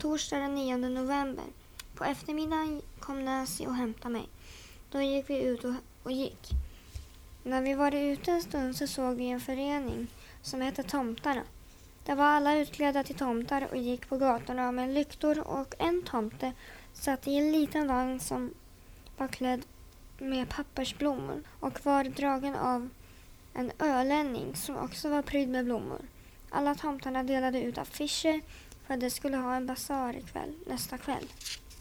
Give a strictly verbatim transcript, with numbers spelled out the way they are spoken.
torsdag den nionde november. På eftermiddagen kom Nancy och hämtade mig. Då gick vi ut och, och gick. När vi var ute en stund så såg vi en förening som hette Tomtarna. Det var alla utklädda till tomtar och gick på gatorna med lyktor, och en tomte satt i en liten vagn som var klädd med pappersblommor och var dragen av en ölänning som också var prydd med blommor. Alla tomtarna delade ut affischer för att de skulle ha en basar ikväll, nästa kväll.